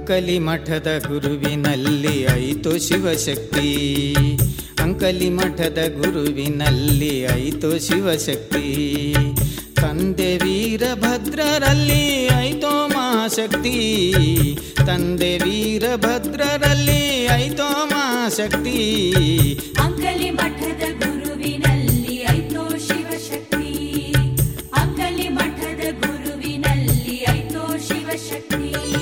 ಅಂಕಲಿ ಮಠದ ಗುರುವಿನಲ್ಲಿ ಐತೋ ಶಿವಶಕ್ತಿ, ಅಂಕಲಿ ಮಠದ ಗುರುವಿನಲ್ಲಿ ಐತೋ ಶಿವಶಕ್ತಿ. ತಂದೆ ವೀರಭದ್ರರಲ್ಲಿ ಐತೋ ಮಹಾಶಕ್ತಿ, ತಂದೆ ವೀರಭದ್ರರಲ್ಲಿ ಐತೋ ಮಹಾಶಕ್ತಿ. ಅಂಕಲಿ ಮಠದ ಗುರುವಿನಲ್ಲಿ ಐತೋ ಶಿವಶಕ್ತಿ, ಅಂಕಲಿ ಮಠದ ಗುರುವಿನಲ್ಲಿ ಐತೋ ಶಿವಶಕ್ತಿ.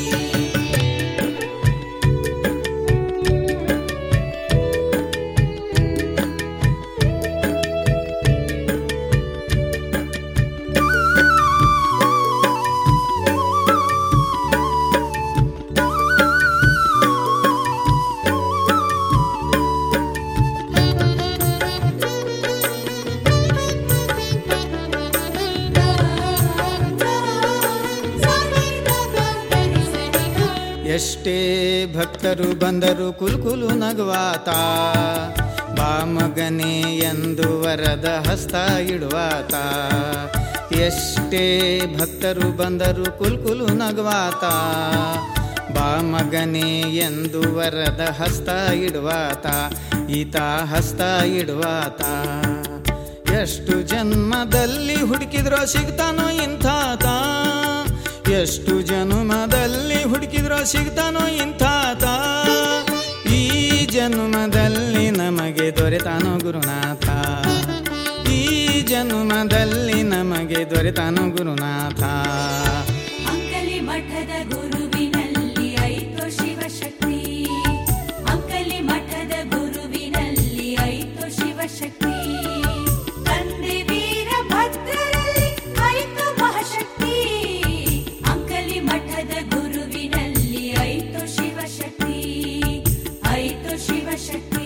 ಎಷ್ಟೇ ಭಕ್ತರು ಬಂದರು ಕುಲ್ಕುಲು ನಗುವಾತ, ಬಾ ಮಗನೇ ಎಂದು ವರದ ಹಸ್ತ ಇಡುವಾತ. ಎಷ್ಟೇ ಭಕ್ತರು ಬಂದರು ಕುಲ್ಕುಲು ನಗುವಾತ, ಬಾ ಮಗನೇ ಎಂದು ವರದ ಹಸ್ತ ಇಡುವಾತ, ಈತ ಹಸ್ತ ಇಡುವಾತ. ಎಷ್ಟು ಜನ್ಮದಲ್ಲಿ ಹುಡುಕಿದ್ರೋ ಸಿಗ್ತಾನೋ ಇಂಥಾತ, ಎಷ್ಟು ಜನ್ಮದಲ್ಲಿ ಹುಡುಕಿದ್ರೋ ಸಿಗ್ತಾನೋ ಇಂಥಾತ. ಈ ಜನ್ಮದಲ್ಲಿ ನಮಗೆ ದೊರೆತಾನೋ ಗುರುನಾಥ, ಈ ಜನ್ಮದಲ್ಲಿ ನಮಗೆ ದೊರೆತಾನೋ ಗುರುನಾಥ. ಅಂಕಲಿ ಮಠದ ಗುರುವಿನಲ್ಲಿ ಐತೋ ಶಿವಶಕ್ತಿ, ಅಂಕಲಿ ಮಠದ ಗುರುವಿನಲ್ಲಿ ಐತೋ ಶಿವಶಕ್ತಿ. ತಂದೆ ವೀರಭದ್ರರಲ್ಲಿ ಐತೋ ಮಹಾಶಕ್ತಿ, ಅಂಕಲಿ ಮಠದ ಗುರುವಿನಲ್ಲಿ ಐತೋ ಶಿವಶಕ್ತಿ, ಐತೋ ಶಿವಶಕ್ತಿ.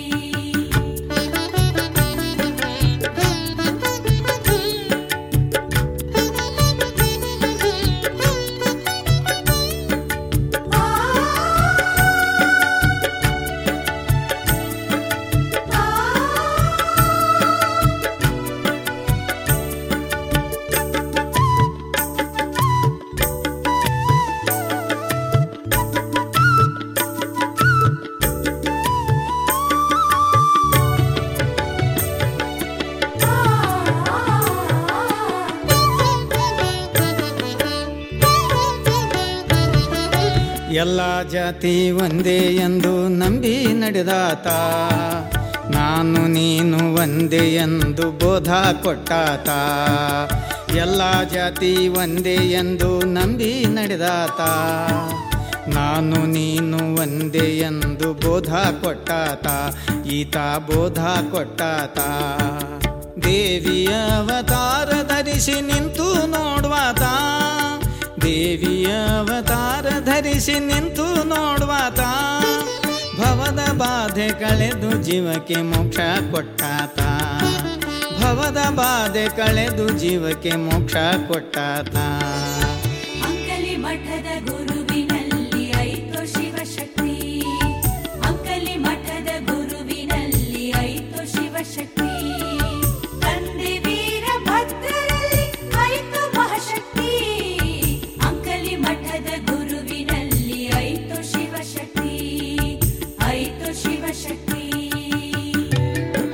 ಎಲ್ಲ ಜಾತಿ ಒಂದೇ ಎಂದು ನಂಬಿ ನಡೆದಾತ, ನಾನು ನೀನು ಒಂದೇ ಎಂದು ಬೋಧ ಕೊಟ್ಟಾತ. ಎಲ್ಲ ಜಾತಿ ಒಂದೇ ಎಂದು ನಂಬಿ ನಡೆದಾತ, ನಾನು ನೀನು ಒಂದೇ ಎಂದು ಬೋಧ ಕೊಟ್ಟಾತ, ಈತ ಬೋಧ ಕೊಟ್ಟಾತ. ದೇವಿಯ ಅವತಾರ ಧರಿಸಿ ನಿಂತು ನೋಡುವಾತ, ದೇವಿಯ ಅವತಾರ ಧರಿಸಿ ನಿಂತು ನೋಡುವಾತ. ಭವದ ಬಾಧೆ ಕಳೆದು ಜೀವಕ್ಕೆ ಮೋಕ್ಷ ಕೊಟ್ಟಾತ, ಭವದ ಬಾಧೆ ಕಳೆದು ಜೀವಕ್ಕೆ ಮೋಕ್ಷ ಕೊಟ್ಟಾತ. ಅಂಕಲಿ ಮಠದ ಗುರು